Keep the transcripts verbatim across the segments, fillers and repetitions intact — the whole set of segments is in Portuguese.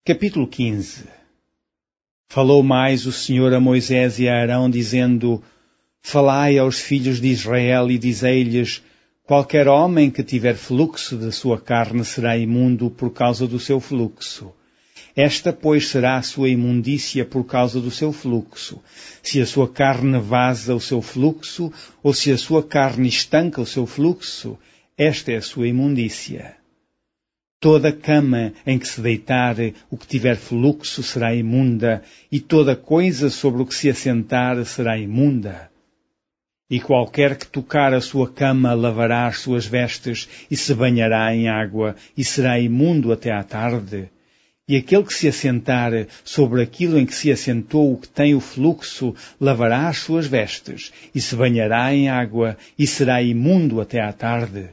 Capítulo quinze. Falou mais o Senhor a Moisés e a Arão, dizendo: Falai aos filhos de Israel e dizei-lhes: Qualquer homem que tiver fluxo da sua carne será imundo por causa do seu fluxo. Esta, pois, será a sua imundícia por causa do seu fluxo. Se a sua carne vaza o seu fluxo, ou se a sua carne estanca o seu fluxo, esta é a sua imundícia. Toda cama em que se deitar o que tiver fluxo será imunda, e toda coisa sobre o que se assentar será imunda. E qualquer que tocar a sua cama lavará as suas vestes, e se banhará em água, e será imundo até à tarde. E aquele que se assentar sobre aquilo em que se assentou o que tem o fluxo, lavará as suas vestes, e se banhará em água, e será imundo até à tarde.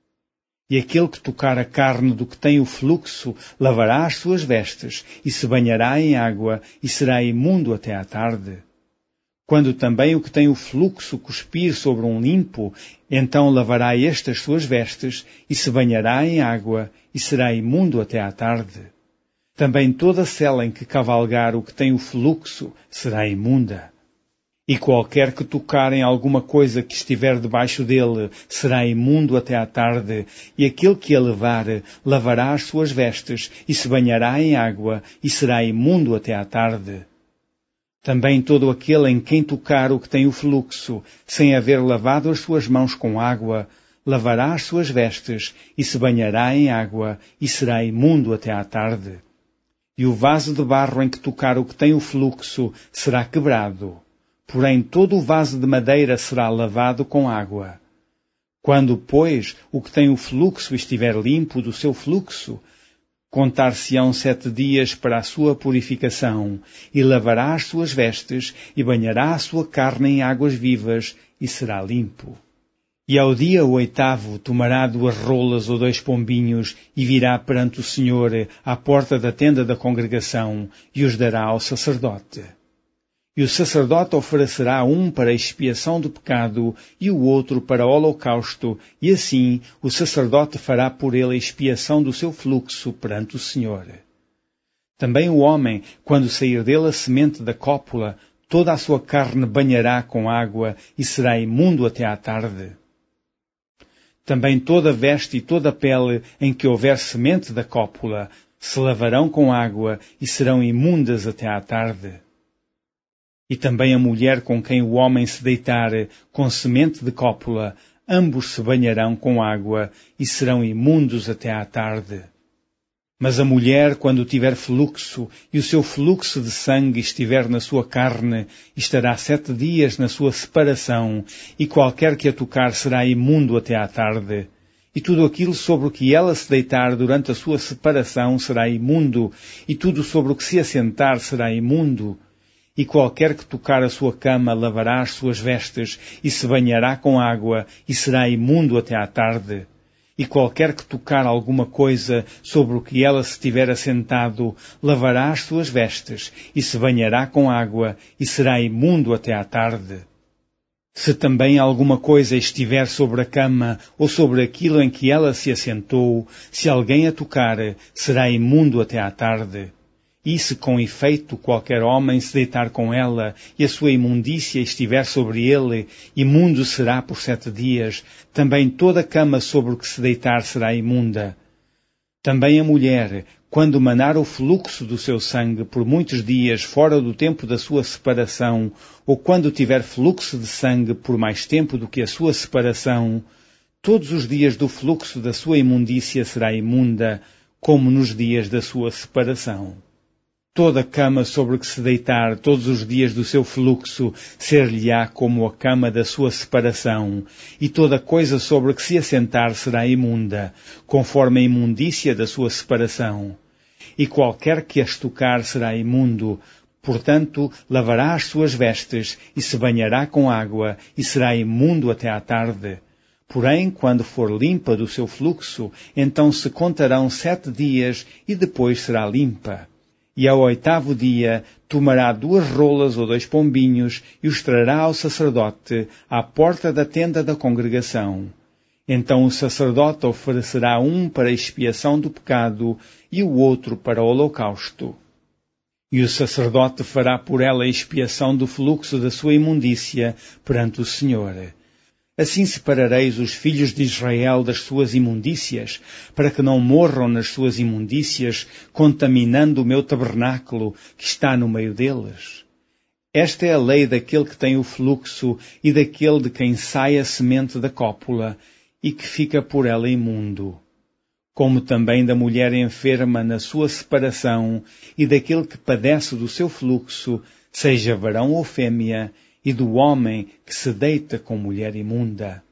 E aquele que tocar a carne do que tem o fluxo, lavará as suas vestes, e se banhará em água, e será imundo até à tarde. Quando também o que tem o fluxo cuspir sobre um limpo, então lavará este as suas vestes, e se banhará em água, e será imundo até à tarde. Também toda sela em que cavalgar o que tem o fluxo será imunda. E qualquer que tocar em alguma coisa que estiver debaixo dele será imundo até à tarde, e aquele que a levar lavará as suas vestes, e se banhará em água, e será imundo até à tarde. Também todo aquele em quem tocar o que tem o fluxo, sem haver lavado as suas mãos com água, lavará as suas vestes, e se banhará em água, e será imundo até à tarde. E o vaso de barro em que tocar o que tem o fluxo será quebrado. Porém, todo o vaso de madeira será lavado com água. Quando, pois, o que tem o fluxo estiver limpo do seu fluxo, contar-se-ão sete dias para a sua purificação, e lavará as suas vestes, e banhará a sua carne em águas vivas, e será limpo. E ao dia oitavo tomará duas rolas ou dois pombinhos, e virá perante o Senhor à porta da tenda da congregação, e os dará ao sacerdote. E o sacerdote oferecerá um para expiação do pecado e o outro para holocausto, e assim o sacerdote fará por ele a expiação do seu fluxo perante o Senhor. Também o homem, quando sair dele a semente da cópula, toda a sua carne banhará com água e será imundo até à tarde. Também toda veste e toda pele em que houver semente da cópula se lavarão com água e serão imundas até à tarde. E também a mulher com quem o homem se deitar com semente de cópula, ambos se banharão com água e serão imundos até à tarde. Mas a mulher, quando tiver fluxo, e o seu fluxo de sangue estiver na sua carne, estará sete dias na sua separação, e qualquer que a tocar será imundo até à tarde. E tudo aquilo sobre o que ela se deitar durante a sua separação será imundo, e tudo sobre o que se assentar será imundo. E qualquer que tocar a sua cama lavará as suas vestes, e se banhará com água, e será imundo até à tarde. E qualquer que tocar alguma coisa sobre o que ela se tiver assentado, lavará as suas vestes, e se banhará com água, e será imundo até à tarde. Se também alguma coisa estiver sobre a cama, ou sobre aquilo em que ela se assentou, se alguém a tocar, será imundo até à tarde. E se com efeito qualquer homem se deitar com ela, e a sua imundícia estiver sobre ele, imundo será por sete dias, também toda cama sobre o que se deitar será imunda. Também a mulher, quando manar o fluxo do seu sangue por muitos dias fora do tempo da sua separação, ou quando tiver fluxo de sangue por mais tempo do que a sua separação, todos os dias do fluxo da sua imundícia será imunda, como nos dias da sua separação. Toda cama sobre que se deitar todos os dias do seu fluxo ser-lhe-á como a cama da sua separação, e toda coisa sobre que se assentar será imunda, conforme a imundícia da sua separação. E qualquer que as tocar será imundo, portanto lavará as suas vestes, e se banhará com água, e será imundo até à tarde. Porém, quando for limpa do seu fluxo, então se contarão sete dias, e depois será limpa. E ao oitavo dia tomará duas rolas ou dois pombinhos e os trará ao sacerdote à porta da tenda da congregação. Então o sacerdote oferecerá um para expiação do pecado e o outro para o holocausto. E o sacerdote fará por ela a expiação do fluxo da sua imundícia perante o Senhor. Assim separareis os filhos de Israel das suas imundícias, para que não morram nas suas imundícias, contaminando o meu tabernáculo que está no meio deles. Esta é a lei daquele que tem o fluxo e daquele de quem sai a semente da cópula e que fica por ela imundo, como também da mulher enferma na sua separação e daquele que padece do seu fluxo, seja varão ou fêmea, e do homem que se deita com mulher imunda.